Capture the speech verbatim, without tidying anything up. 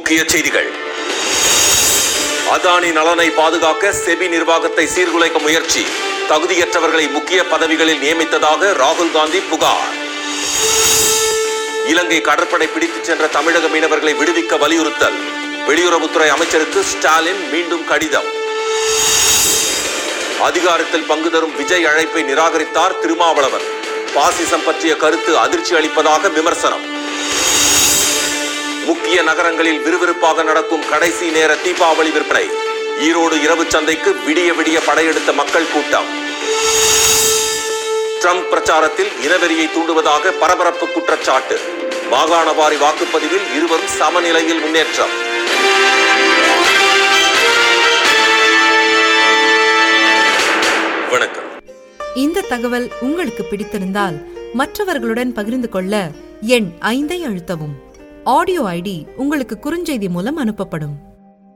முக்கிய செய்திகள். அதானி நலனை பாதுகாக்க செபி நிர்வாகத்தை சீர்குலைக்க முயற்சி. தகுதியற்றவர்களை முக்கிய பதவிகளில் நியமித்ததாக ராகுல் காந்தி புகார். இலங்கை கடற்படை பிடித்துச் சென்ற தமிழக மீனவர்களை விடுவிக்க வலியுறுத்தல். வெளியுறவுத்துறை அமைச்சருக்கு ஸ்டாலின் மீண்டும் கடிதம். அதிகாரத்தில் பங்கு தரும் விஜய் அழைப்பை நிராகரித்தார் திருமாவளவன். பாசிசம் பற்றிய கருத்து அதிர்ச்சி அளிப்பதாக விமர்சனம். முக்கிய நகரங்களில் விறுவிறுப்பாக நடக்கும் கடைசி நேர தீபாவளி விற்பனை. ஈரோடு இரவு சந்தைக்கு விடிய விடிய படையெடுத்த மக்கள் கூட்டம். ட்ரம்ப் பிரச்சாரத்தில் இனவெறியை தூண்டுவதாக பரபரப்பு குற்றச்சாட்டு. மாகாண வாரி வாக்குப்பதிவில் இருவரும் சமநிலையில் முன்னேற்றம். வணக்கம். இந்த தகவல் உங்களுக்கு பிடித்திருந்தால் மற்றவர்களுடன் பகிர்ந்து கொள்ள எண் ஐந்தை அழுத்தவும். ஆடியோ ஐடி உங்களுக்கு குறுஞ்செய்தி மூலம் அனுப்பப்படும்.